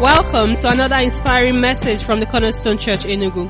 Welcome to another inspiring message from the Cornerstone Church Enugu.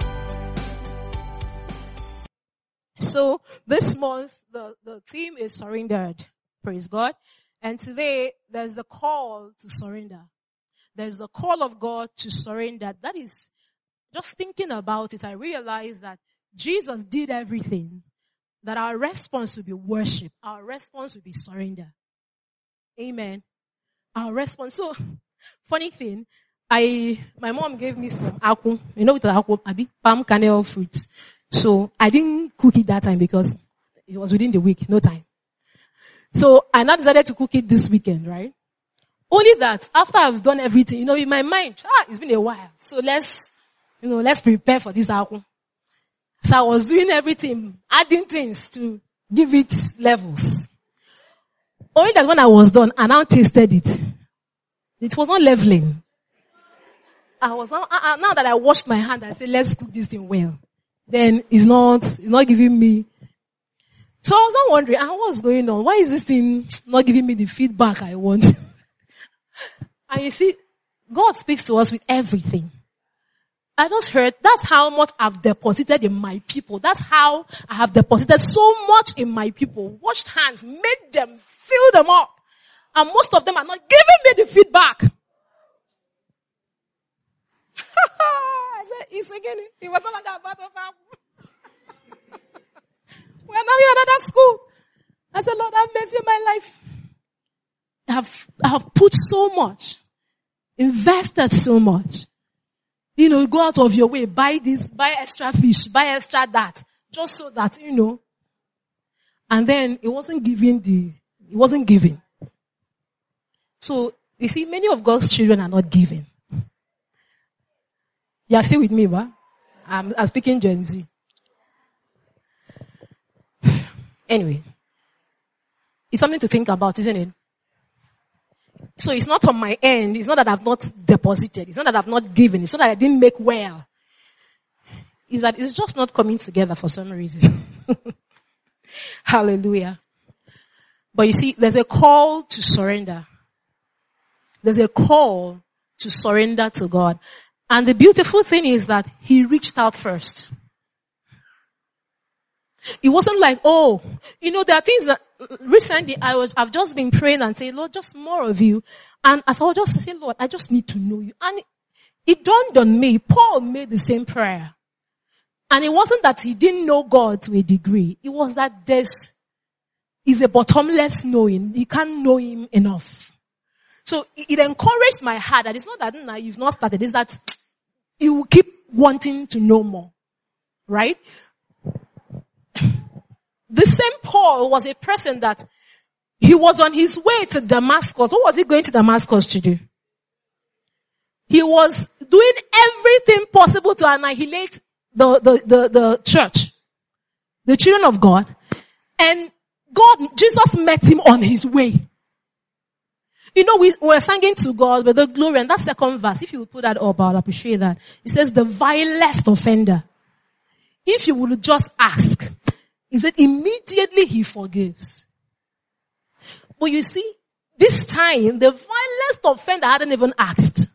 So this month, the theme is surrendered. Praise God. And today, there's the call to surrender. There's the call of God to surrender. That is, just thinking about it, I realized that Jesus did everything. That our response would be worship. Our response would be surrender. Amen. Our response. So, funny thing, my mom gave me some apple. You know what the apple, palm kernel fruit. So, I didn't cook it that time because it was within the week, no time. So, I now decided to cook it this weekend, right? Only that, after I've done everything, in my mind, it's been a while. So let's prepare for this apple. So I was doing everything, adding things to give it levels. Only that when I was done, I now tasted it. It was not leveling. Now that I washed my hand, I said, let's cook this thing well. Then it's not giving me. So I was not wondering, what's going on? Why is this thing not giving me the feedback I want? And you see, God speaks to us with everything. I just heard, that's how much I've deposited in my people. That's how I have deposited so much in my people. Washed hands, made them, filled them up. And most of them are not giving me the feedback. I said, it's again, it was not like a battle for we're now in another school. I said, Lord, have mercy on my life. I have put so much, invested so much. You go out of your way, buy this, buy extra fish, buy extra that, just so that, And then it wasn't giving. So, you see, many of God's children are not giving. You are still with me, ba? I'm speaking Gen Z. Anyway, it's something to think about, isn't it? So it's not on my end. It's not that I've not deposited. It's not that I've not given. It's not that I didn't make well. It's that it's just not coming together for some reason. Hallelujah. But you see, there's a call to surrender. There's a call to surrender to God. And the beautiful thing is that He reached out first. It wasn't like, there are things that recently I've just been praying and saying, Lord, just more of you. And as I was just saying, Lord, I just need to know you. And it dawned on me, Paul made the same prayer. And it wasn't that he didn't know God to a degree. It was that is a bottomless knowing. You can't know Him enough. So it encouraged my heart that it's not that you've not started. It's that you will keep wanting to know more. Right? The same Paul was a person that he was on his way to Damascus. What was he going to Damascus to do? He was doing everything possible to annihilate the church, the children of God. And Jesus met him on his way. We were singing to God with the glory, and that second verse, if you would put that up, I'll appreciate that. It says, the vilest offender. If you would just ask, he said, immediately He forgives. But you see, this time, the vilest offender hadn't even asked.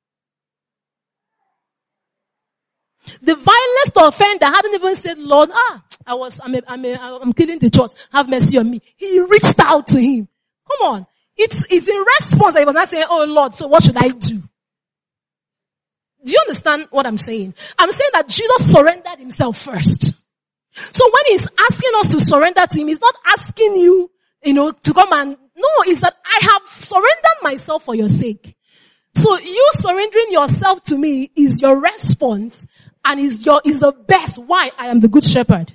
The vilest offender hadn't even said, Lord, I'm killing the church. Have mercy on me. He reached out to Him. Come on. It's in response that he was not saying, oh Lord, so what should I do? Do you understand what I'm saying? I'm saying that Jesus surrendered Himself first. So when He's asking us to surrender to Him, He's not asking you, to come and, no, it's that I have surrendered myself for your sake. So you surrendering yourself to me is your response and is the best. Why? I am the good shepherd.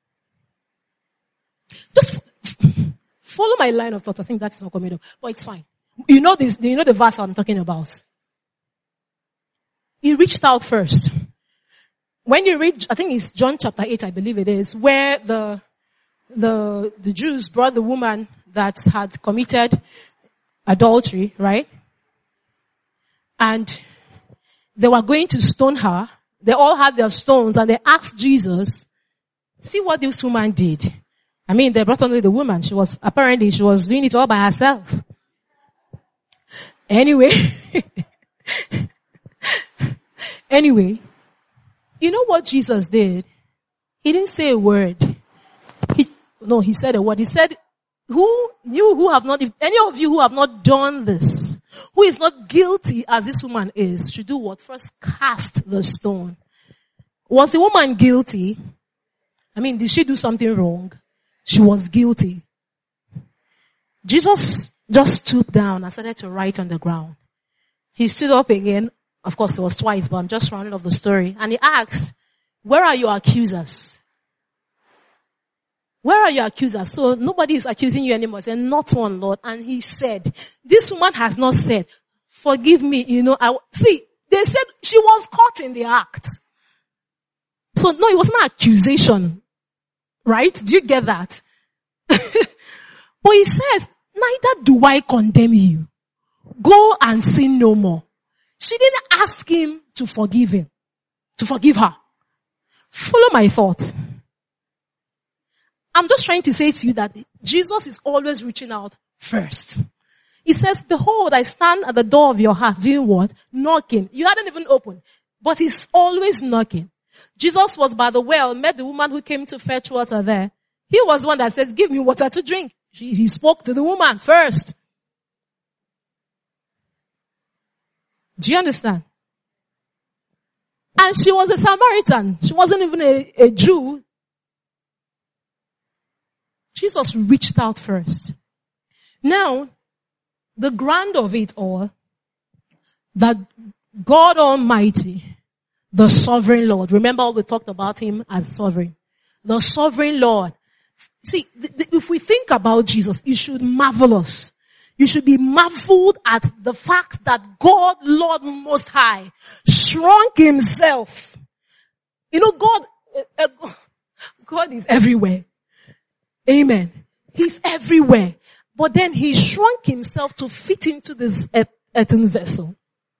Just follow my line of thought. I think that's not coming up, but it's fine. You know the verse I'm talking about. He reached out first. When you read, I think it's John chapter 8, I believe it is, where the Jews brought the woman that had committed adultery, right? And they were going to stone her. They all had their stones and they asked Jesus, see what this woman did. They brought only the woman. She was doing it all by herself. Anyway, Anyway, you know what Jesus did? He didn't say a word. He said a word. He said, if any of you who have not done this, who is not guilty as this woman is, should do what? First cast the stone. Was the woman guilty? I mean, did she do something wrong? She was guilty. Jesus just stooped down and started to write on the ground. He stood up again. Of course, it was twice, but I'm just rounding off the story. And he asked, where are your accusers? Where are your accusers? So nobody is accusing you anymore. He said, not one, Lord. And he said, this woman has not said, forgive me, they said she was caught in the act. So no, it wasn't an accusation. Right? Do you get that? But he says, neither do I condemn you. Go and sin no more. She didn't ask him to forgive her. Follow my thought. I'm just trying to say to you that Jesus is always reaching out first. He says, behold, I stand at the door of your heart doing what? Knocking. You hadn't even opened, but he's always knocking. Jesus was by the well, met the woman who came to fetch water there. He was the one that said, give me water to drink. He spoke to the woman first. Do you understand? And she was a Samaritan. She wasn't even a Jew. Jesus reached out first. Now, the grand of it all, that God Almighty, the sovereign Lord, remember we talked about him as sovereign. The sovereign Lord. See, if we think about Jesus, it should marvel us. You should be marveled at the fact that God, Lord Most High, shrunk himself. God is everywhere. Amen. He's everywhere. But then he shrunk himself to fit into this earthen vessel.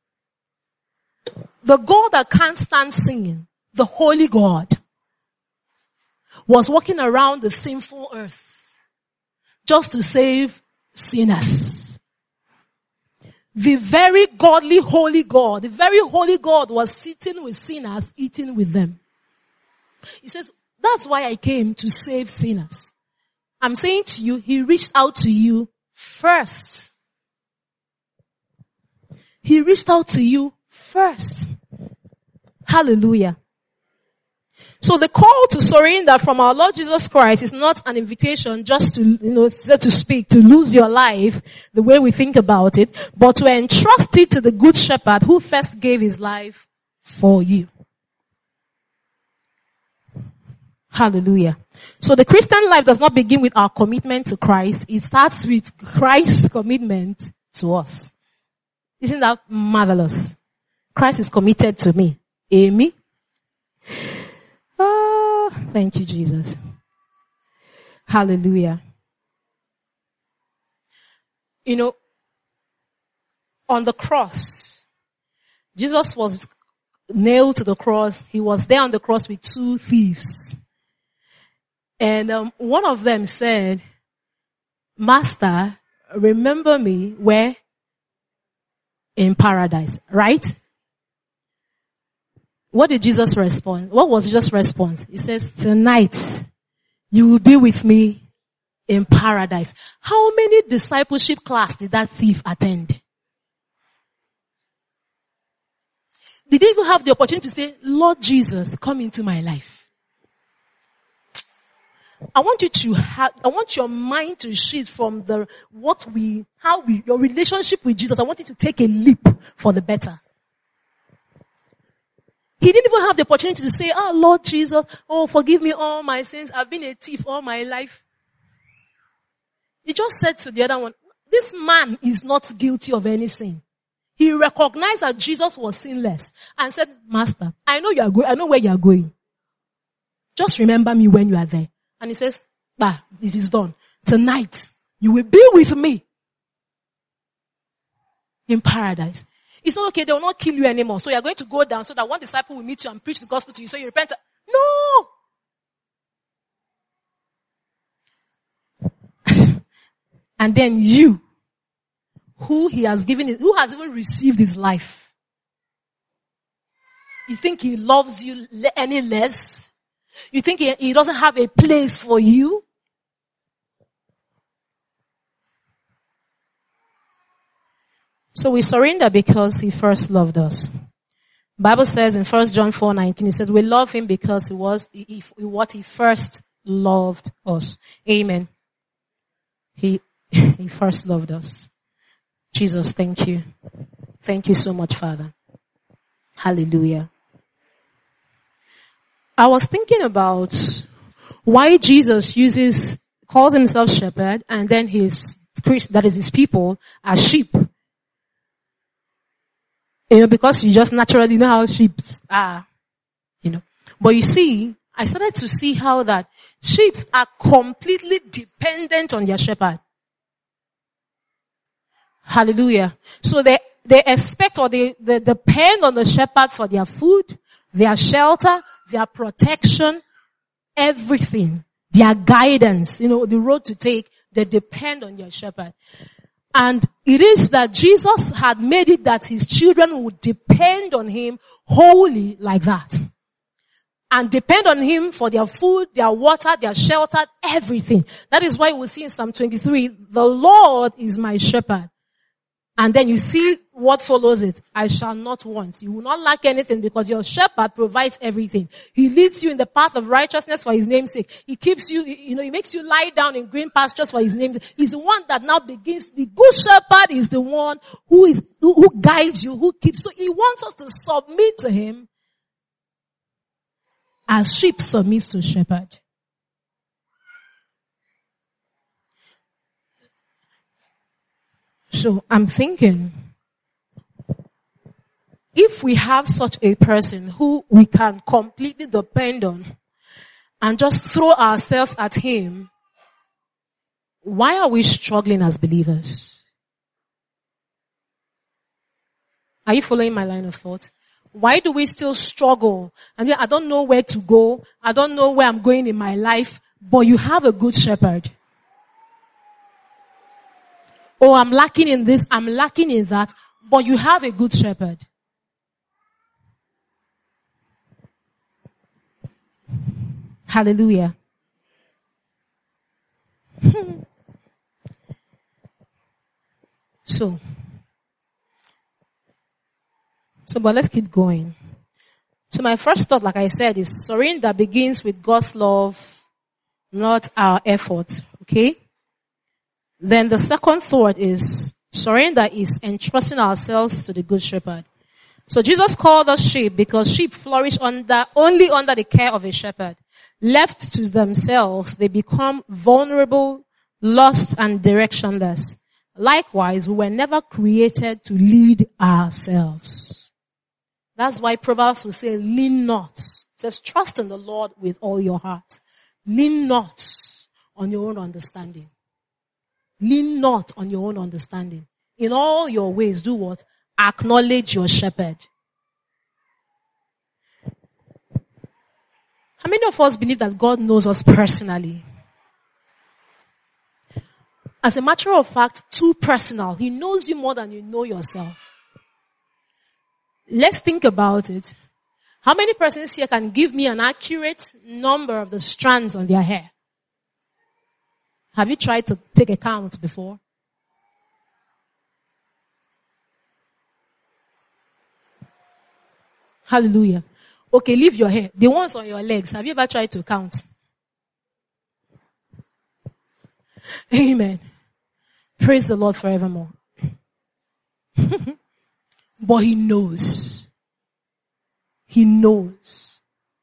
The God that can't stand singing, the holy God, was walking around the sinful earth just to save sinners. The very godly holy God, the very holy God was sitting with sinners, eating with them. He says, that's why I came to save sinners. I'm saying to you, he reached out to you first. He reached out to you first. Hallelujah. So the call to surrender from our Lord Jesus Christ is not an invitation just to, so to speak, to lose your life the way we think about it, but to entrust it to the good shepherd who first gave his life for you. Hallelujah. So the Christian life does not begin with our commitment to Christ. It starts with Christ's commitment to us. Isn't that marvelous? Christ is committed to me. Amy? Oh, thank you, Jesus. Hallelujah. On the cross, Jesus was nailed to the cross. He was there on the cross with two thieves. And one of them said, Master, remember me where? In paradise, right? What did Jesus respond? What was Jesus' response? He says, tonight you will be with me in paradise. How many discipleship class did that thief attend? Did he even have the opportunity to say, Lord Jesus, come into my life? I want your mind to shift from your relationship with Jesus. I want it to take a leap for the better. He didn't even have the opportunity to say, Lord Jesus, forgive me all my sins. I've been a thief all my life. He just said to the other one, this man is not guilty of any sin. He recognized that Jesus was sinless and said, Master, I know where you are going. Just remember me when you are there. And he says, this is done. Tonight, you will be with me in paradise. It's not okay, they will not kill you anymore. So you're going to go down so that one disciple will meet you and preach the gospel to you so you repent. No! And then you, who has even received his life. You think he loves you any less? You think he doesn't have a place for you? So we surrender because he first loved us. Bible says in 1 John 4:19, it says we love him because he first loved us. Amen. He first loved us. Jesus, thank you. Thank you so much, Father. Hallelujah. I was thinking about why Jesus calls himself shepherd and then his people as sheep. Because you just naturally know how sheep are, But you see, I started to see how that sheep are completely dependent on their shepherd. Hallelujah. So they expect or they depend on the shepherd for their food, their shelter, their protection, everything, their guidance, the road to take, they depend on your shepherd. And it is that Jesus had made it that his children would depend on him wholly like that. And depend on him for their food, their water, their shelter, everything. That is why we see in Psalm 23, the Lord is my shepherd. And then you see what follows it. I shall not want. You will not lack anything because your shepherd provides everything. He leads you in the path of righteousness for his name's sake. He keeps you, he makes you lie down in green pastures for his name's sake. He's the one that now begins. The good shepherd is the one who guides you, who keeps. So he wants us to submit to him as sheep submits to shepherd. So I'm thinking, if we have such a person who we can completely depend on and just throw ourselves at him, why are we struggling as believers? Are you following my line of thought? Why do we still struggle? I don't know where to go. I don't know where I'm going in my life, but you have a good shepherd. Oh, I'm lacking in this, I'm lacking in that, but you have a good shepherd. Hallelujah. So, but let's keep going. So my first thought, like I said, is surrender begins with God's love, not our effort. Okay? Then the second thought is surrender is entrusting ourselves to the good shepherd. So Jesus called us sheep because sheep flourish only under the care of a shepherd. Left to themselves, they become vulnerable, lost, and directionless. Likewise, we were never created to lead ourselves. That's why Proverbs will say, lean not. It says, trust in the Lord with all your heart. Lean not on your own understanding. Lean not on your own understanding. In all your ways, do what? Acknowledge your shepherd. How many of us believe that God knows us personally? As a matter of fact, too personal. He knows you more than you know yourself. Let's think about it. How many persons here can give me an accurate number of the strands on their hair? Have you tried to take a count before? Hallelujah. Okay, leave your hair. The ones on your legs, have you ever tried to count? Amen. Praise the Lord forevermore. But he knows. He knows.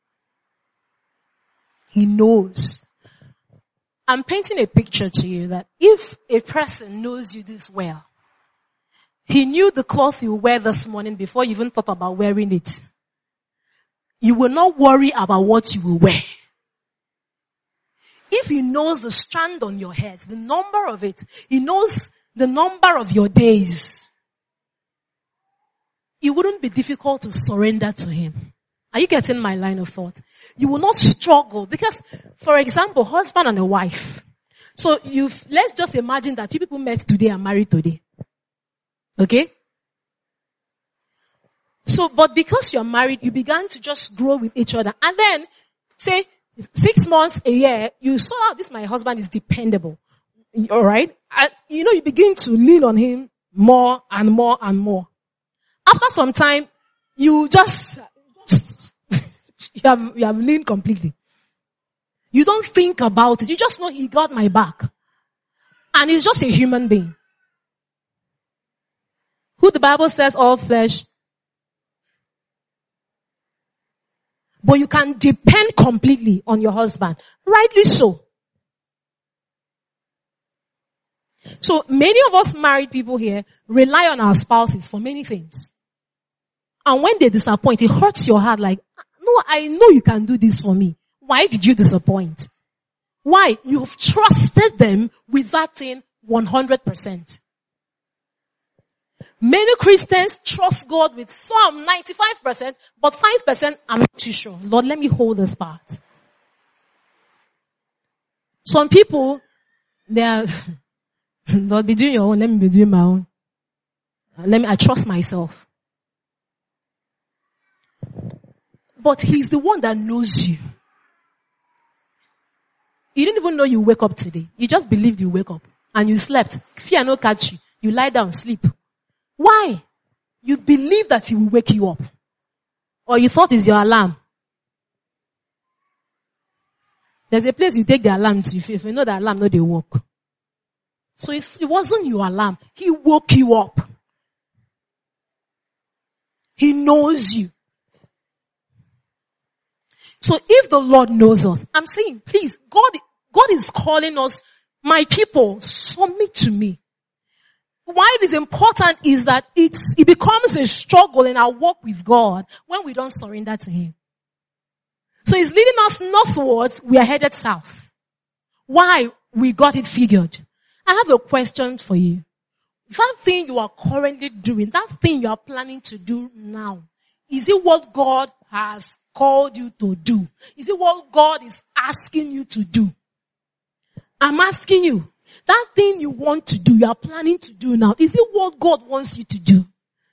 He knows. I'm painting a picture to you that if a person knows you this well, he knew the cloth you wear this morning before you even thought about wearing it. You will not worry about what you will wear. If he knows the strand on your head, the number of it, he knows the number of your days, it wouldn't be difficult to surrender to him. Are you getting my line of thought? You will not struggle because, for example, husband and a wife. So let's just imagine that two people met today and married today. Okay? So, but because you're married, you began to just grow with each other. And then, say, 6 months, a year, you saw how this my husband is dependable. Alright? And, you begin to lean on him more and more and more. After some time, you just you have leaned completely. You don't think about it. You just know he got my back. And he's just a human being. Who the Bible says all flesh. But you can depend completely on your husband. Rightly so. So many of us married people here rely on our spouses for many things. And when they disappoint, it hurts your heart like, no, I know you can do this for me. Why did you disappoint? Why? You've trusted them with that thing 100%. Many Christians trust God with some 95%, but 5% I'm not too sure. Lord, let me hold this part. Some people, they are, Lord, be doing your own, let me be doing my own. I trust myself. But he's the one that knows you. You didn't even know you wake up today. You just believed you wake up. And you slept. Fear no catch you. You lie down, sleep. Why? You believe that he will wake you up. Or you thought it's your alarm. There's a place you take the alarm to. If you know the alarm, no, they work. So it wasn't your alarm. He woke you up. He knows you. So if the Lord knows us, I'm saying, please, God is calling us, my people, submit to me. Why it is important is that it becomes a struggle in our walk with God when we don't surrender to Him. So He's leading us northwards, we are headed south. Why? We got it figured. I have a question for you. That thing you are currently doing, that thing you are planning to do now, is it what God has called you to do? Is it what God is asking you to do? I'm asking you, that thing you want to do, you are planning to do now, is it what God wants you to do?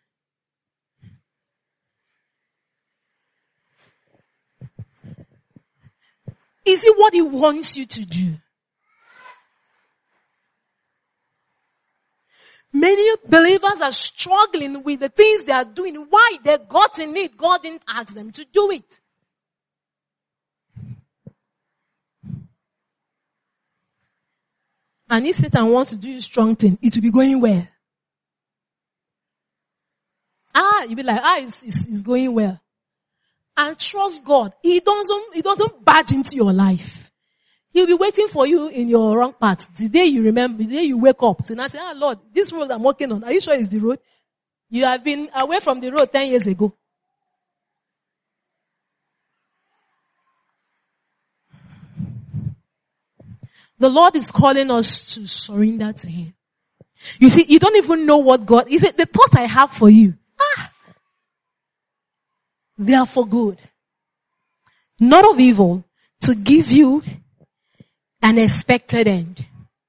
Is it what He wants you to do? Many believers are struggling with the things they are doing. Why? They got in it. God didn't ask them to do it. And if Satan wants to do a strong thing, it will be going well. You'll be like, it's going well. And trust God. He doesn't barge into your life. He'll be waiting for you in your wrong path. The day you remember, the day you wake up, so now say, Lord, this road I'm walking on, are you sure it's the road? You have been away from the road 10 years ago. The Lord is calling us to surrender to Him. You see, you don't even know what God, He said, the thought I have for you, they are for good. Not of evil, to give you an expected end.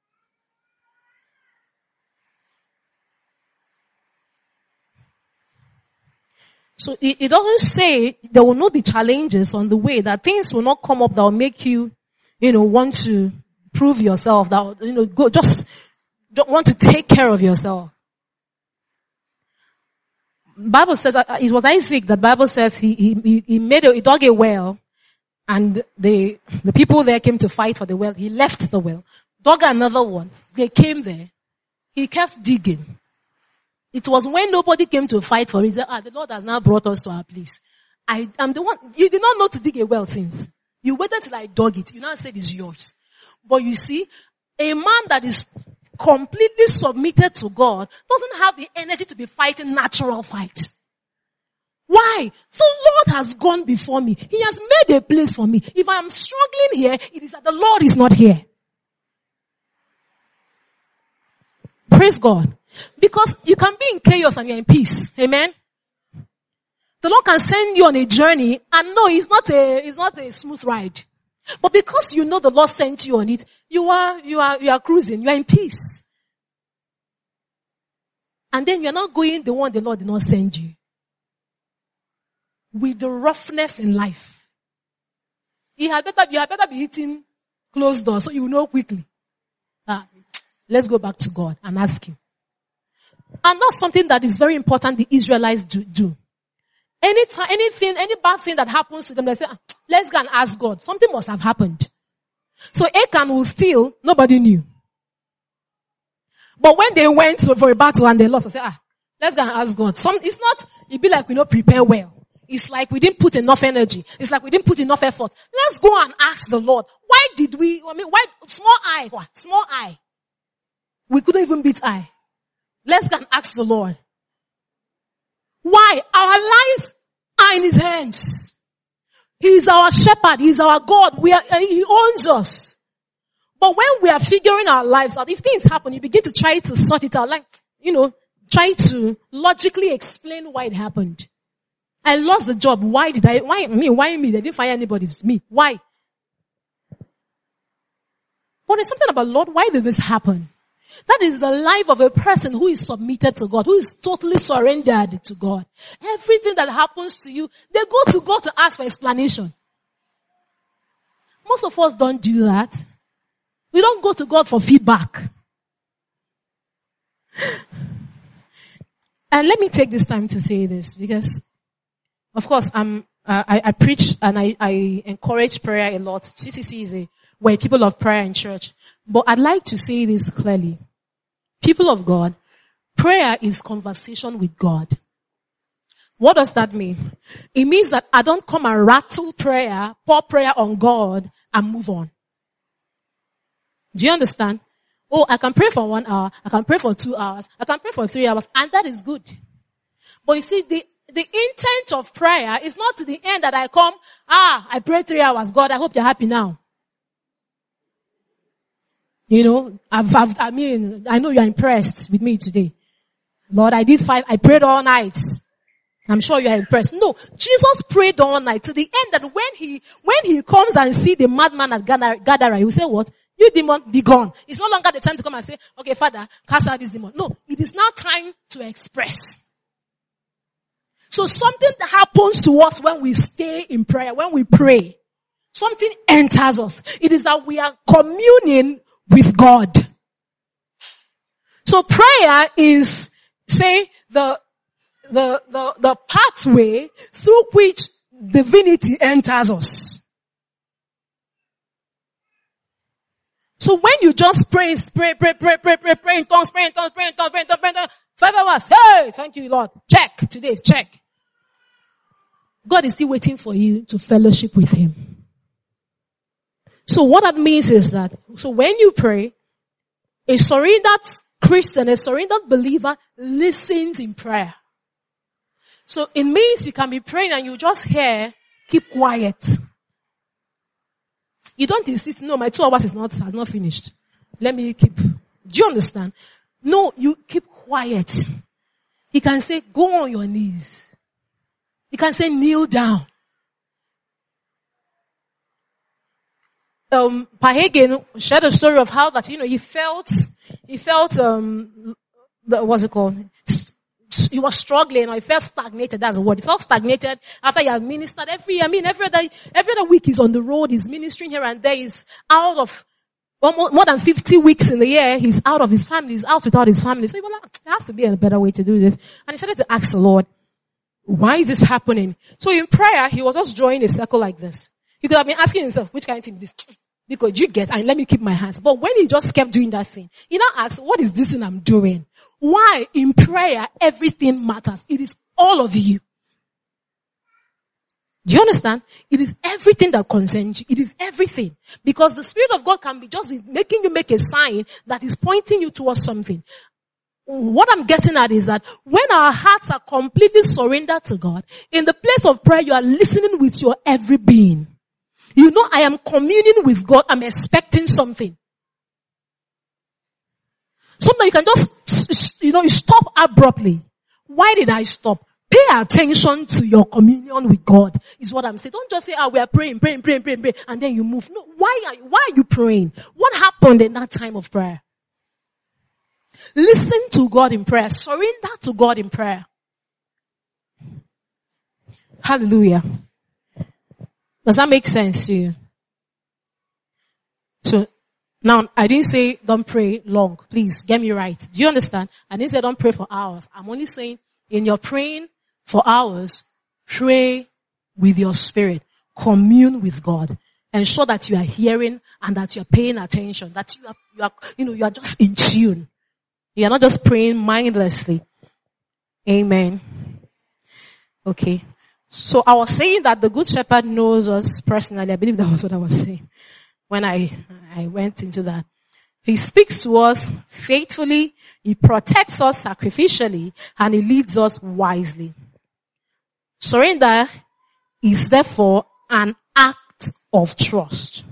So it doesn't say there will not be challenges on the way, that things will not come up that will make you, want to prove yourself, that, just don't want to take care of yourself. Bible says, it was Isaac that Bible says he dug a well, and the people there came to fight for the well. He left the well, dug another one. They came there. He kept digging. It was when nobody came to fight for him. He said, the Lord has now brought us to our place. I am the one. You did not know to dig a well since. You waited till I dug it. You now said it's yours. But you see, a man that is completely submitted to God doesn't have the energy to be fighting natural fights. Why? The Lord has gone before me. He has made a place for me. If I am struggling here, it is that the Lord is not here. Praise God. Because you can be in chaos and you're in peace. Amen. The Lord can send you on a journey, and no, it's not a smooth ride. But because you know the Lord sent you on it, you are cruising, you are in peace. And then you're not going the one the Lord did not send you. with the roughness in life. You had better be hitting closed doors so you know quickly. Let's go back to God and ask Him. And that's something that is very important the Israelites do. Any bad thing that happens to them, they say, let's go and ask God. Something must have happened. So Achan will steal, nobody knew. But when they went for a battle and they lost, I said, let's go and ask God. It'd be like we don't prepare well. It's like we didn't put enough energy. It's like we didn't put enough effort. Let's go and ask the Lord. Why, small eye. We couldn't even beat eye. Let's go and ask the Lord. Why? Our lives are in His hands. He is our shepherd. He is our God. He owns us. But when we are figuring our lives out, if things happen, you begin to try to sort it out. Try to logically explain why it happened. I lost the job. Why me? They didn't fire anybody. It's me. Why? But there's something about, Lord, why did this happen? That is the life of a person who is submitted to God, who is totally surrendered to God. Everything that happens to you, they go to God to ask for explanation. Most of us don't do that. We don't go to God for feedback. And let me take this time to say this because, of course, I preach and I encourage prayer a lot. CCC we're people of prayer in church. But I'd like to say this clearly. People of God, prayer is conversation with God. What does that mean? It means that I don't come and rattle prayer, pour prayer on God and move on. Do you understand? Oh, I can pray for 1 hour, I can pray for 2 hours, I can pray for 3 hours, and that is good. But you see, the intent of prayer is not to the end that I come, I prayed 3 hours, God, I hope you're happy now. You know, I know you're impressed with me today. Lord, I did 5, I prayed all night. I'm sure you're impressed. No, Jesus prayed all night to the end that when he comes and see the madman at Gadara, he will say what? You demon, be gone. It's no longer the time to come and say, okay, Father, cast out this demon. No, it is now time to express. So something that happens to us when we stay in prayer, when we pray, something enters us. It is that we are communing with God. So prayer is, say, the pathway through which divinity enters us. So when you just pray in tongues, 5 hours, hey, thank you, Lord. Check, today's check. God is still waiting for you to fellowship with Him. So what that means is that, so when you pray, a surrendered Christian, a surrendered believer listens in prayer. So it means you can be praying and you just hear, keep quiet. You don't insist, no, my 2 hours has not finished. Let me keep. Do you understand? No, you keep quiet. He can say, go on your knees. He can say, kneel down. Pahagen shared a story of how that, he felt, what's it called? He was struggling, or he felt stagnated, that's the word. He felt stagnated after he had ministered every other week he's on the road, he's ministering here and there, he's out of almost more than 50 weeks in the year, he's out of his family, he's out without his family. So he was like, there has to be a better way to do this. And he started to ask the Lord, why is this happening? So in prayer, he was just drawing a circle like this. He could have been asking himself, which kind of thing is this? Because you get, and let me keep my hands. But when he just kept doing that thing, he now asked, what is this thing I'm doing? Why? In prayer, everything matters. It is all of you. Do you understand? It is everything that concerns you. It is everything. Because the Spirit of God can be just making you make a sign that is pointing you towards something. What I'm getting at is that when our hearts are completely surrendered to God, in the place of prayer, you are listening with your every being. You know, I am communing with God. I'm expecting something. Sometimes you can just, you stop abruptly. Why did I stop? Pay attention to your communion with God, is what I'm saying. Don't just say, we are praying, and then you move. No, why are you praying? What happened in that time of prayer? Listen to God in prayer. Surrender to God in prayer. Hallelujah. Does that make sense to you? So, now, I didn't say don't pray long. Please, get me right. Do you understand? I didn't say don't pray for hours. I'm only saying in your praying for hours, pray with your spirit. Commune with God. Ensure that you are hearing and that you are paying attention. That you are just in tune. You are not just praying mindlessly. Amen. Okay. So I was saying that the Good Shepherd knows us personally. I believe that was what I was saying when I went into that. He speaks to us faithfully, he protects us sacrificially, and he leads us wisely. Surrender is therefore an act of trust.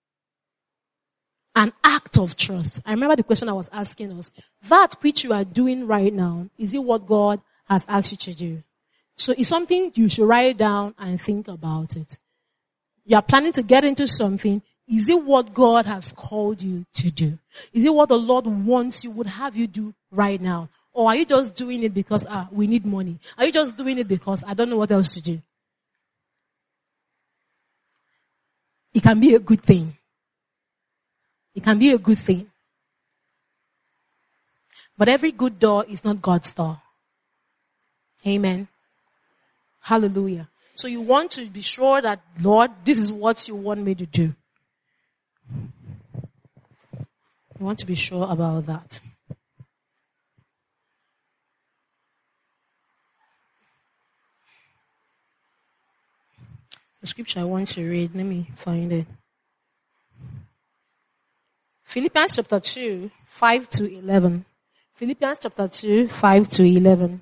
An act of trust. I remember the question I was asking us. That which you are doing right now, is it what God has asked you to do? So it's something you should write down and think about it. You are planning to get into something. Is it what God has called you to do? Is it what the Lord wants you, would have you do right now? Or are you just doing it because we need money? Are you just doing it because I don't know what else to do? It can be a good thing. It can be a good thing. But every good door is not God's door. Amen. Hallelujah. So you want to be sure that, Lord, this is what you want me to do. You want to be sure about that. The scripture I want to read, let me find it. Philippians chapter 2, 5 to 11. Philippians chapter 2, 5 to 11.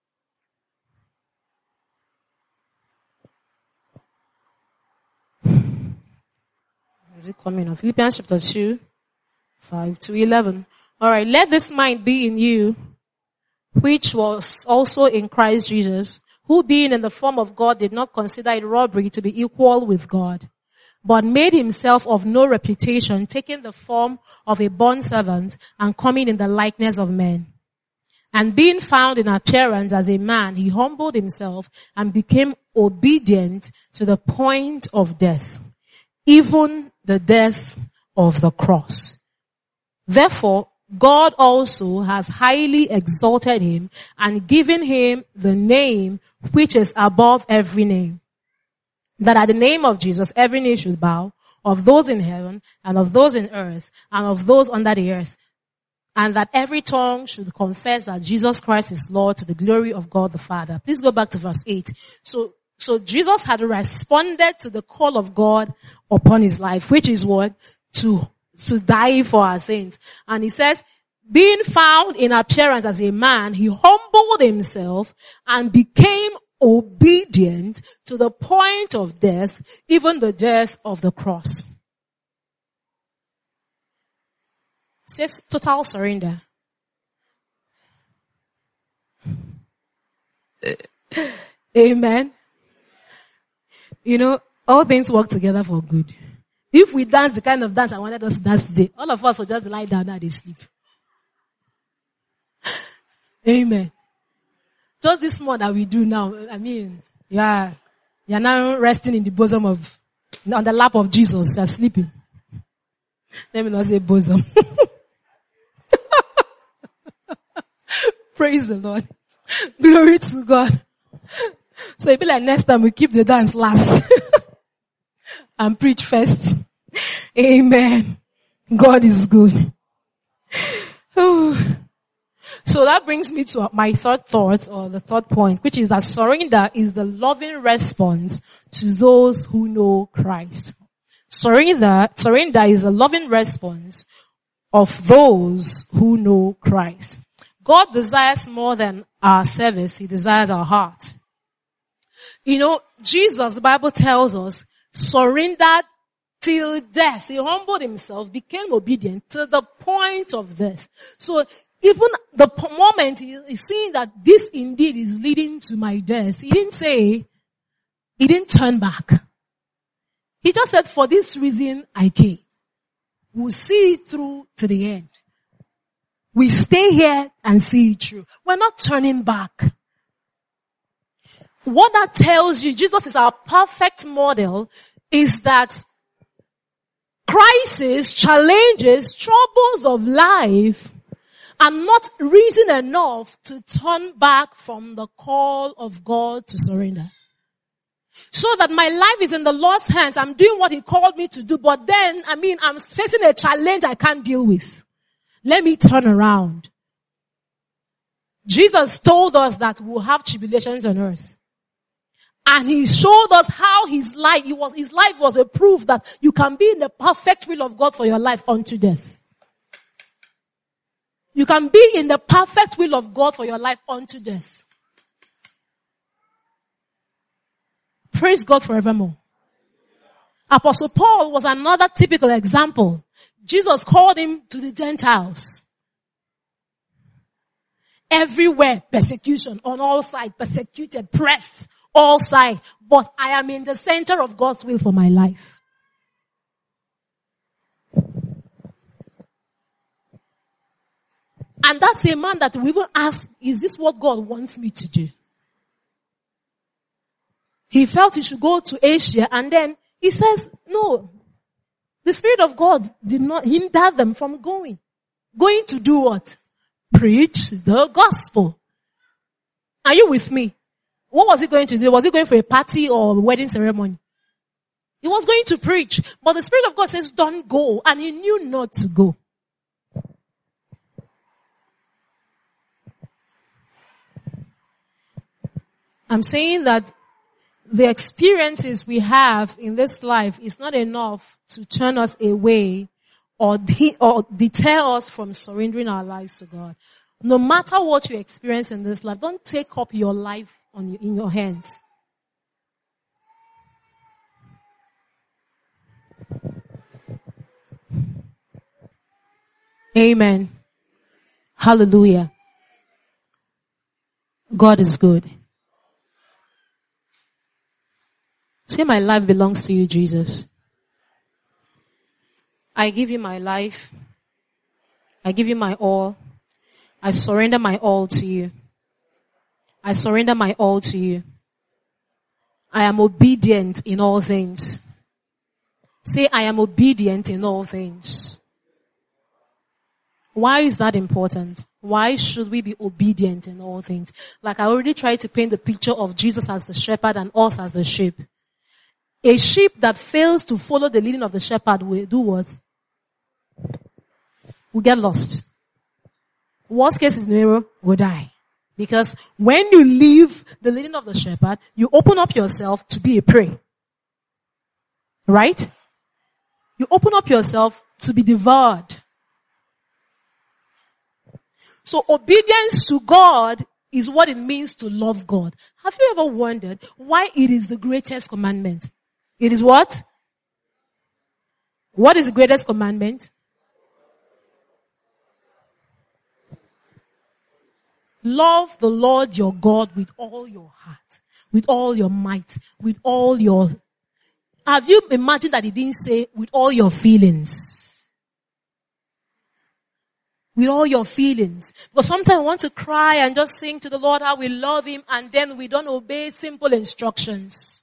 Is it coming on? Philippians chapter 2, 5 to 11. Alright, let this mind be in you, which was also in Christ Jesus, who being in the form of God did not consider it robbery to be equal with God, but made himself of no reputation, taking the form of a bondservant and coming in the likeness of men. And being found in appearance as a man, he humbled himself and became obedient to the point of death, even the death of the cross. Therefore, God also has highly exalted him and given him the name which is above every name, that at the name of Jesus every knee should bow, of those in heaven and of those in earth and of those under the earth, and that every tongue should confess that Jesus Christ is Lord, to the glory of God the Father. Please go back to verse 8. So Jesus had responded to the call of God upon his life, which is what? To die for our sins. And he says, being found in appearance as a man, he humbled himself and became obedient to the point of death, even the death of the cross. It says total surrender. Amen. You know, all things work together for good. If we dance the kind of dance I wanted us to dance today, all of us will just lie down and they sleep. Amen. Just this more that we do now, I mean, you're now resting in the bosom of, on the lap of Jesus, you're sleeping. Let me not say bosom. Praise the Lord. Glory to God. So it'll be like next time we keep the dance last. And preach first. Amen. God is good. So that brings me to my third thought, or the third point, which is that surrender is the loving response to those who know Christ. Surrender is a loving response of those who know Christ. God desires more than our service. He desires our heart. You know, Jesus, the Bible tells us, surrendered till death. He humbled himself, became obedient to the point of death. So even the moment he's seeing that this indeed is leading to my death, he didn't turn back. He just said, for this reason I came. We'll see it through to the end. We stay here and see it through. We're not turning back. what that tells you, Jesus is our perfect model, is that crises, challenges, troubles of life are not reason enough to turn back from the call of God to surrender. So that my life is in the Lord's hands. I'm doing what He called me to do. But then, I'm facing a challenge I can't deal with. Let me turn around. Jesus told us that we'll have tribulations on earth. And He showed us how His life was a proof that you can be in the perfect will of God for your life unto death. You can be in the perfect will of God for your life unto death. Praise God forevermore. Apostle Paul was another typical example. Jesus called him to the Gentiles. Everywhere, persecution, on all sides, persecuted, pressed, all sides. But I am in the center of God's will for my life. And that's a man that we will ask, is this what God wants me to do? He felt he should go to Asia, and then he says, no, the Spirit of God did not hinder them from going. Going to do what? Preach the gospel. Are you with me? What was he going to do? Was he going for a party or a wedding ceremony? He was going to preach, but the Spirit of God says, don't go, and he knew not to go. I'm saying that the experiences we have in this life is not enough to turn us away or deter us from surrendering our lives to God. No matter what you experience in this life, don't take up your life in your hands. Amen. Hallelujah. God is good. Say, my life belongs to you, Jesus. I give you my life. I give you my all. I surrender my all to you. I surrender my all to you. I am obedient in all things. Say, I am obedient in all things. Why is that important? Why should we be obedient in all things? Like I already tried to paint the picture of Jesus as the shepherd and us as the sheep. A sheep that fails to follow the leading of the shepherd will do what? Will get lost. Worst case scenario, will die. Because when you leave the leading of the shepherd, you open up yourself to be a prey. Right? You open up yourself to be devoured. So obedience to God is what it means to love God. Have you ever wondered why it is the greatest commandment? It is what? What is the greatest commandment? Love the Lord your God with all your heart, with all your might, with all your... Have you imagined that he didn't say with all your feelings? With all your feelings. Because sometimes we want to cry and just sing to the Lord how we love him, and then we don't obey simple instructions.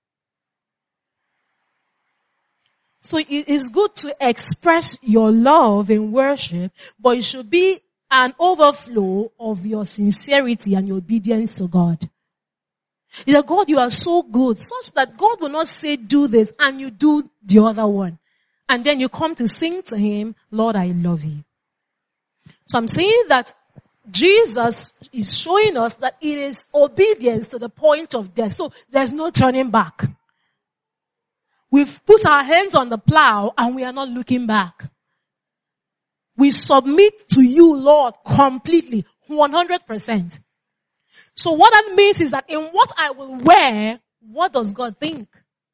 So it is good to express your love in worship, but it should be an overflow of your sincerity and your obedience to God. It's like, God, you are so good, such that God will not say do this and you do the other one. And then you come to sing to him, Lord, I love you. So I'm saying that Jesus is showing us that it is obedience to the point of death. So there's no turning back. We've put our hands on the plow and we are not looking back. We submit to you, Lord, completely, 100%. So what that means is that in what I will wear, what does God think?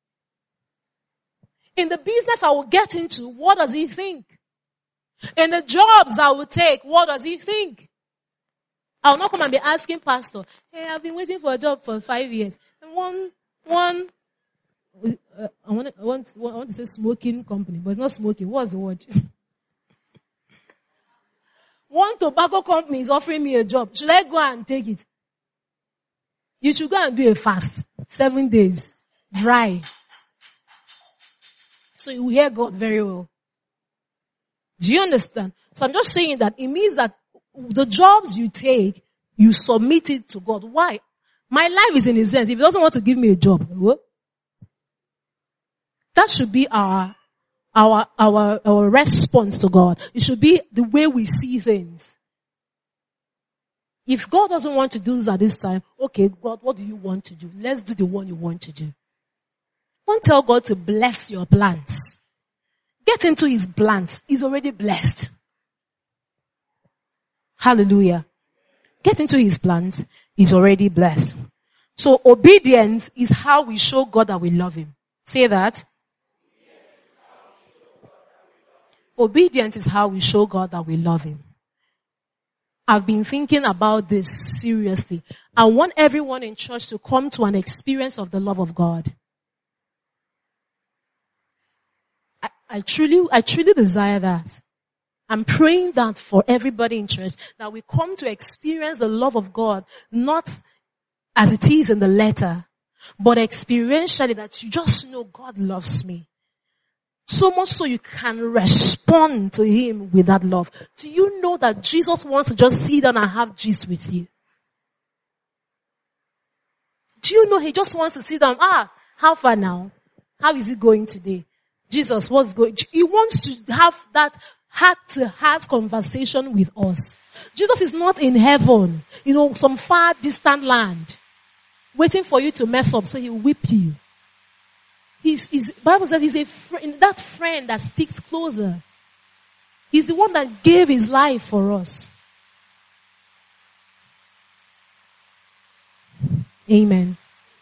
In the business I will get into, what does he think? In the jobs I will take, what does he think? I will not come and be asking pastor, hey, I've been waiting for a job for 5 years. And I want to say smoking company, but it's not smoking. What's the word? One tobacco company is offering me a job. Should I go and take it? You should go and do a fast. 7 days. Dry. So you hear God very well. Do you understand? So I'm just saying that it means that the jobs you take, you submit it to God. Why? My life is in His hands. If He doesn't want to give me a job, what? That should be our response to God. It should be the way we see things. If God doesn't want to do this at this time, okay, God, what do you want to do? Let's do the one you want to do. Don't tell God to bless your plans. Get into His plans. He's already blessed. Hallelujah. Get into His plans. He's already blessed. So obedience is how we show God that we love Him. Say that. Obedience is how we show God that we love Him. I've been thinking about this seriously. I want everyone in church to come to an experience of the love of God. I truly desire that. I'm praying that for everybody in church, that we come to experience the love of God, not as it is in the letter, but experientially, that you just know God loves me. So much so you can respond to Him with that love. Do you know that Jesus wants to just sit down and have gist with you? Do you know He just wants to sit down? How far now? How is it going today? Jesus, what's going? He wants to have that heart-to-heart conversation with us. Jesus is not in heaven, some far distant land, waiting for you to mess up so He will whip you. Bible says He's that friend that sticks closer. He's the one that gave His life for us. Amen.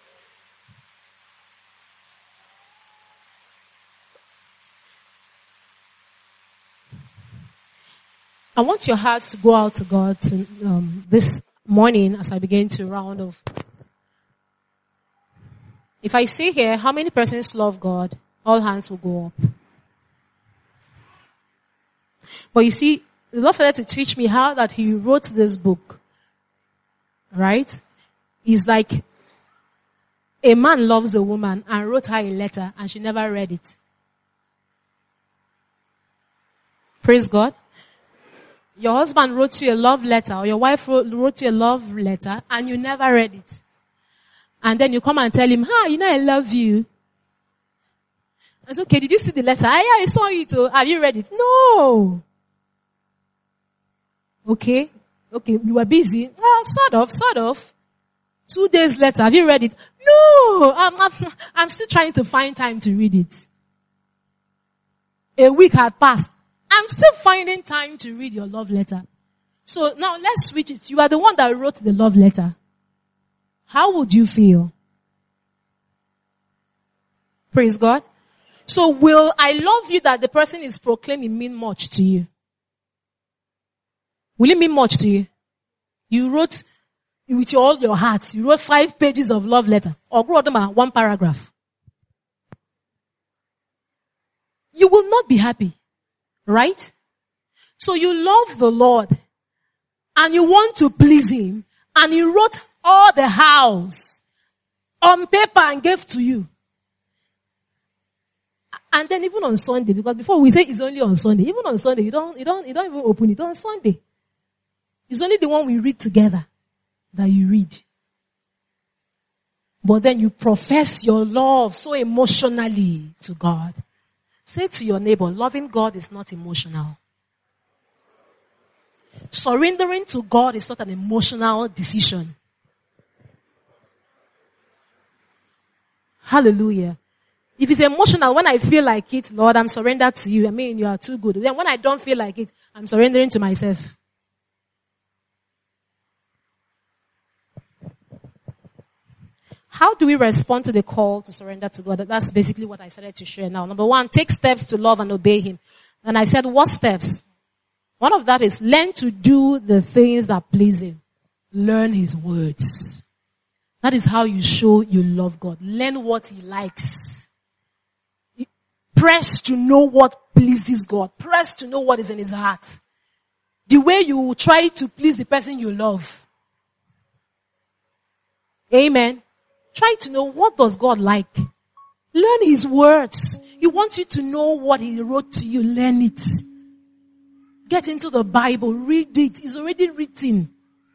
I want your hearts to go out to God this morning as I begin to round off. If I say here, how many persons love God? All hands will go up. But you see, the Lord started to teach me how that He wrote this book. Right? It's like a man loves a woman and wrote her a letter and she never read it. Praise God. Your husband wrote you a love letter, or your wife wrote you a love letter and you never read it. And then you come and tell him, I love you. It's okay, did you see the letter? I saw it. Have you read it? No. Okay, you were busy. Sort of. 2 days later, have you read it? No, I'm still trying to find time to read it. A week had passed. I'm still finding time to read your love letter. So now let's switch it. You are the one that wrote the love letter. How would you feel? Praise God. So will I love you that the person is proclaiming mean much to you? Will it mean much to you? You wrote with all your heart, you wrote 5 pages of love letter, or wrote them 1 paragraph. You will not be happy. Right? So you love the Lord and you want to please Him, and He wrote all the hows on paper and gave to you. And then even on Sunday, because before we say it's only on Sunday, even on Sunday you don't even open it on Sunday. It's only the one we read together that you read. But then you profess your love so emotionally to God. Say to your neighbor, loving God is not emotional. Surrendering to God is not an emotional decision. Hallelujah. If it's emotional, when I feel like it, Lord, I'm surrendered to you. You are too good. Then when I don't feel like it, I'm surrendering to myself. How do we respond to the call to surrender to God? That's basically what I started to share now. Number 1, take steps to love and obey Him. And I said, what steps? One of that is learn to do the things that please Him. Learn His words. That is how you show you love God. Learn what He likes. Press to know what pleases God. Press to know what is in His heart. The way you try to please the person you love. Amen. Try to know, what does God like? Learn His words. He wants you to know what He wrote to you. Learn it. Get into the Bible. Read it. It's already written.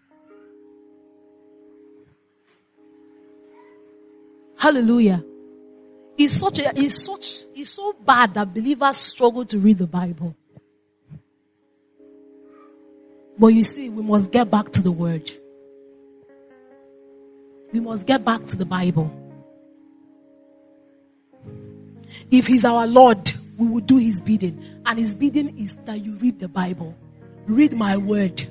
Hallelujah. It's so bad that believers struggle to read the Bible. But you see, we must get back to the Word. We must get back to the Bible. If He's our Lord, we will do His bidding. And His bidding is that you read the Bible. Read my word. It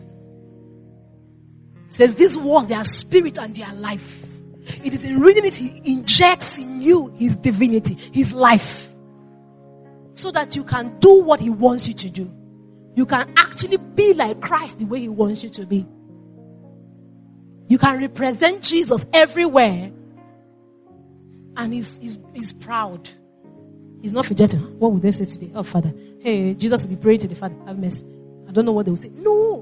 says these words, they are spirit and they are life. It is in reading it, He injects in you His divinity, His life. So that you can do what He wants you to do. You can actually be like Christ the way He wants you to be. You can represent Jesus everywhere. And He's proud. He's not forgetting. What would they say today? Oh, Father. Hey, Jesus will be praying to the Father. Have mercy. I don't know what they will say. No.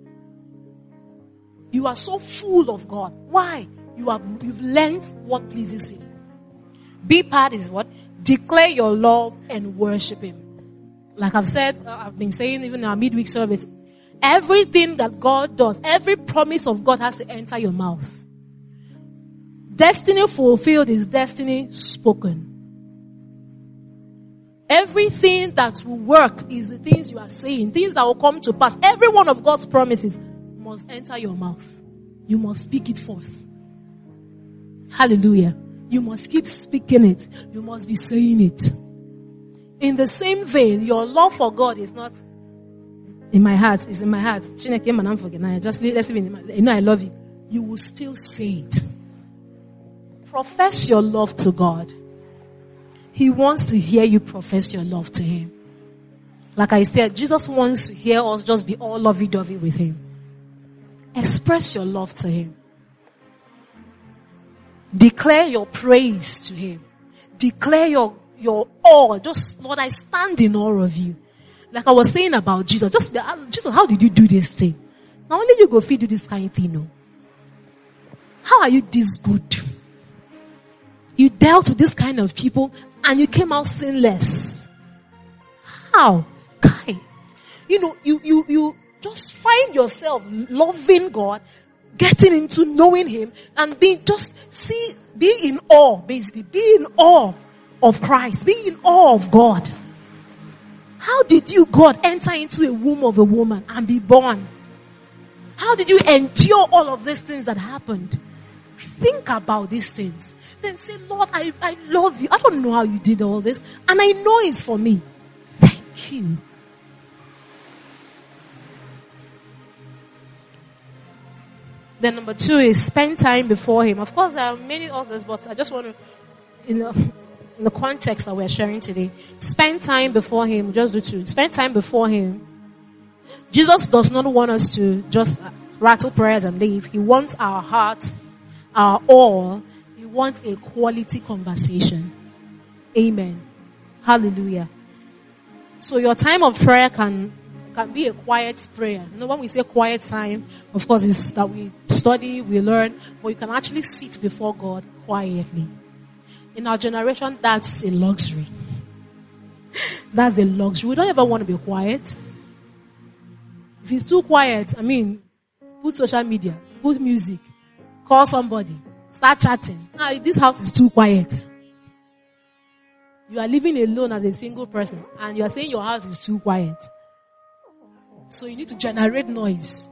You are so full of God. Why? You've learned what pleases Him. B part is what? Declare your love and worship Him. Like I've been saying even in our midweek service, everything that God does, every promise of God has to enter your mouth. Destiny fulfilled is destiny spoken. Everything that will work is the things you are saying, things that will come to pass. Every one of God's promises must enter your mouth. You must speak it forth. Hallelujah. You must keep speaking it. You must be saying it. In the same vein, your love for God is not in my heart. It's in my heart. Just let's leave it in my, you know I love you. You will still say it. Profess your love to God. He wants to hear you profess your love to Him. Like I said, Jesus wants to hear us just be all lovey-dovey with Him. Express your love to Him. Declare your praise to Him. Declare your awe. Just, Lord, I stand in awe of you. Like I was saying about Jesus. Jesus, how did you do this thing? Now only you go feed you this kind of thing, no? How are you this good? You dealt with this kind of people and you came out sinless. How? Kai. You know, you just find yourself loving God, getting into knowing Him, and being in awe, basically. Be in awe of Christ. Be in awe of God. How did you, God, enter into a womb of a woman and be born? How did you endure all of these things that happened? Think about these things. Then say, Lord, I love you. I don't know how you did all this. And I know it's for me. Thank you. Then number 2 is spend time before Him. Of course, there are many others, but I just want to, in the context that we're sharing today, spend time before Him. Just do 2. Spend time before Him. Jesus does not want us to just rattle prayers and leave. He wants our heart, our all. He wants a quality conversation. Amen. Hallelujah. So your time of prayer can be a quiet prayer. You know, when we say quiet time, of course, it's that we study, we learn, but you can actually sit before God quietly. In our generation, that's a luxury. That's a luxury. We don't ever want to be quiet. If it's too quiet, put social media, put music, call somebody, start chatting. This house is too quiet. You are living alone as a single person and you are saying your house is too quiet. So you need to generate noise.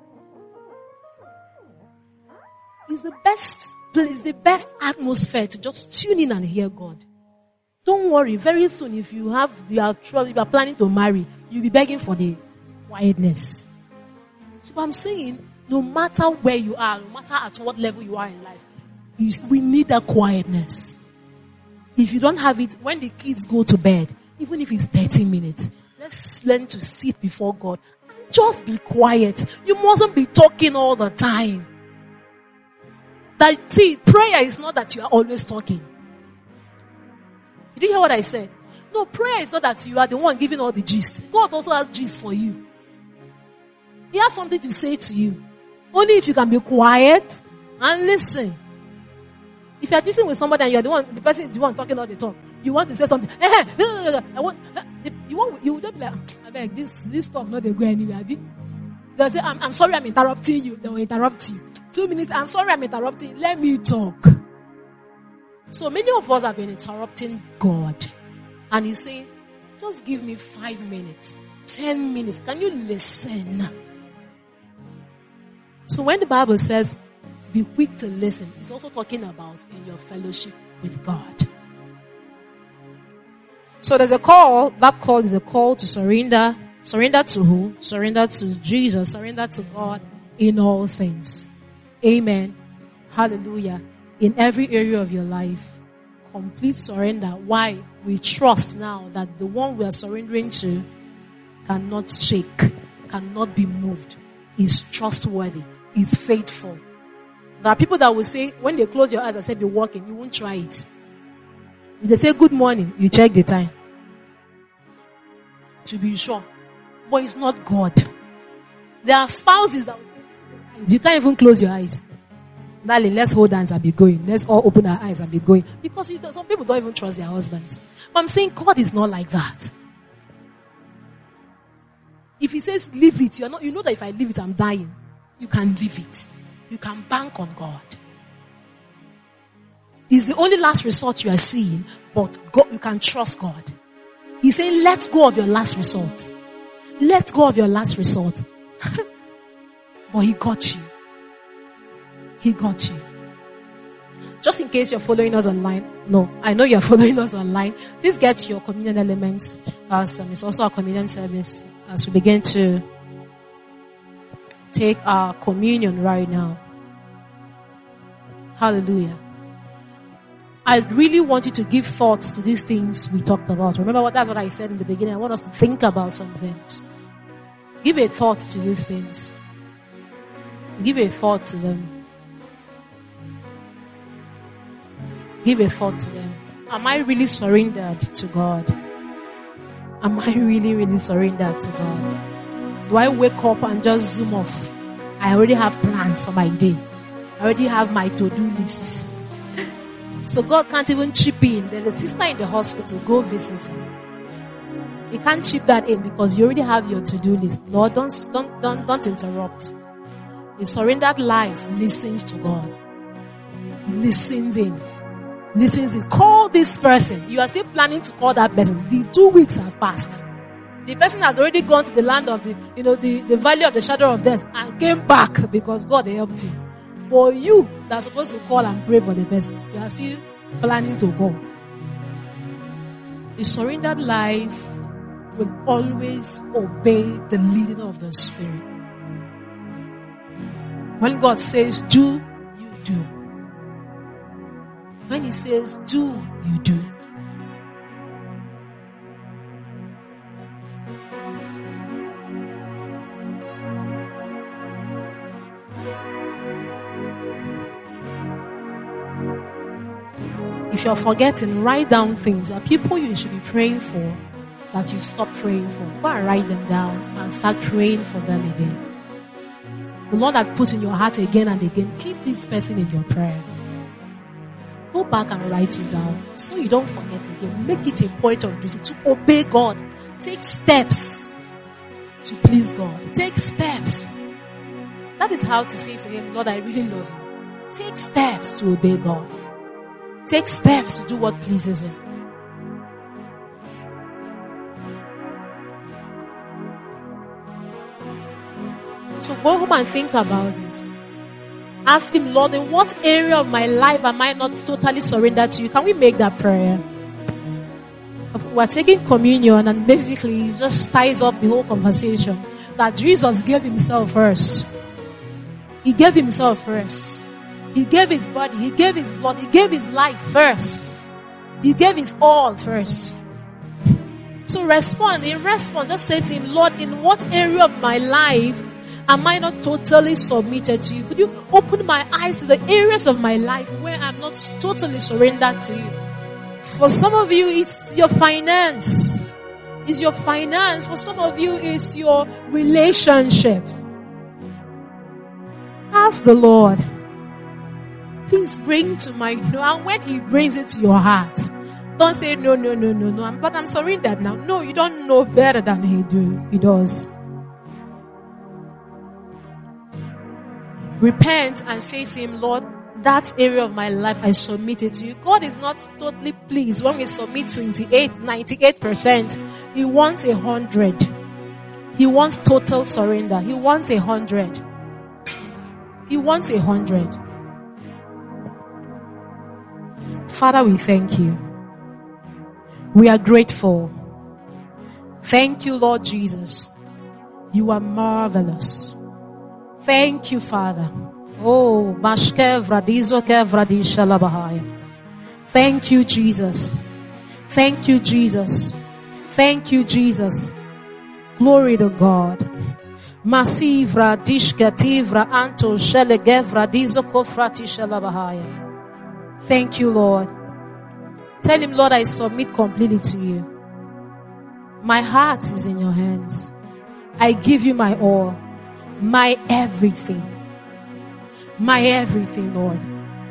It's the best place, the best atmosphere to just tune in and hear God. Don't worry, very soon if you are planning to marry, you'll be begging for the quietness. So I'm saying, no matter where you are, no matter at what level you are in life, we need that quietness. If you don't have it, when the kids go to bed, even if it's 30 minutes, let's learn to sit before God. Just be quiet. You mustn't be talking all the time. Prayer is not that you are always talking. Did you hear what I said? No, prayer is not that you are the one giving all the gist. God also has gist for you. He has something to say to you. Only if you can be quiet and listen. If you are dealing with somebody and you are the person is the one talking all the talk, you want to say something. You will just be like, I beg, this talk not they go anywhere. They'll say, I'm sorry, I'm interrupting you. They will interrupt you. 2 minutes, I'm sorry, I'm interrupting. Let me talk. So many of us have been interrupting God, and He's saying, just give me 5 minutes, 10 minutes. Can you listen? So when the Bible says, be quick to listen, it's also talking about in your fellowship with God. So there's a call. That call is a call to surrender. Surrender to who? Surrender to Jesus. Surrender to God in all things. Amen. Hallelujah. In every area of your life, complete surrender. Why? We trust now that the one we are surrendering to cannot shake, cannot be moved, is trustworthy, is faithful. There are people that will say, when they close your eyes and say, be walking, you won't try it. If they say good morning, you check the time. To be sure. But it's not God. There are spouses that will say, you can't even close your eyes. Darling, let's hold hands and be going. Let's all open our eyes and be going. Because some people don't even trust their husbands. But I'm saying God is not like that. If He says leave it, you know that if I leave it, I'm dying. You can leave it. You can bank on God. It's the only last resort you are seeing, but God, you can trust God. He's saying, let go of your last resort. Let go of your last resort. But He got you. He got you. Just in case you're following us online. No, I know you're following us online. Please get your communion elements. It's also a communion service as we begin to take our communion right now. Hallelujah. I really want you to give thoughts to these things we talked about. Remember that's what I said in the beginning. I want us to think about some things. Give a thought to these things. Give a thought to them. Give a thought to them. Am I really surrendered to God? Am I really, really surrendered to God? Do I wake up and just zoom off? I already have plans for my day. I already have my to-do list. So God can't even chip in. There's a sister in the hospital. Go visit her. He can't chip that in because you already have your to-do list. Lord, don't interrupt. A surrendered life listens to God. He listens in. Listens in. Call this person. You are still planning to call that person. The 2 weeks have passed. The person has already gone to the land of the valley of the shadow of death and came back because God helped him. But you that are supposed to call and pray for the person, you are still planning to go. A surrendered life will always obey the leading of the Spirit. When God says do, you do. When He says do, you do. If you're forgetting, write down things. There are people you should be praying for that you stop praying for. Go and write them down and start praying for them again. The Lord that put in your heart again and again, keep this person in your prayer. Go back and write it down so you don't forget again. Make it a point of duty to obey God. Take steps to please God. Take steps. That is how to say to Him, Lord, I really love you. Take steps to obey God. Take steps to do what pleases Him. So go home and think about it. Ask Him, Lord, in what area of my life am I not totally surrendered to you? Can we make that prayer? We're taking communion and basically it just ties up the whole conversation that Jesus gave Himself first. He gave Himself first. He gave His body. He gave His blood. He gave His life first. He gave His all first. So respond. In response, just say to Him, Lord, in what area of my life am I not totally submitted to you? Could you open my eyes to the areas of my life where I'm not totally surrendered to you? For some of you, it's your finance. It's your finance. For some of you, it's your relationships. Ask the Lord. please bring to my, and when he brings it to your heart, don't say, no, but I'm surrendered now. No, you don't know better than he does. Repent and say to him, Lord, that area of my life, I submit it to you. God is not totally pleased when we submit 98%. He wants 100. He wants total surrender. He wants 100. He wants 100. Father, we thank you. We are grateful. Thank you, Lord Jesus. You are marvelous. Thank you, Father. Oh, thank you, Jesus. Thank you, Jesus. Thank you, Jesus. Glory to God. Masivra dishkativra anto shelegevra dizokofrati shalabahaya. Thank you, Lord. Tell him, Lord, I submit completely to you. My heart is in your hands. I give you my all. My everything. My everything, Lord.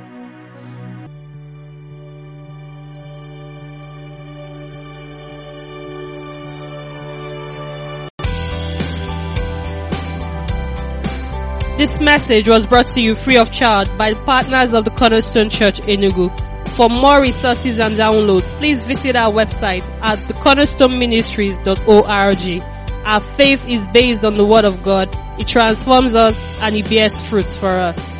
This message was brought to you free of charge by the partners of the Cornerstone Church Enugu. For more resources and downloads, please visit our website at thecornerstoneministries.org. Our faith is based on the Word of God. It transforms us and it bears fruits for us.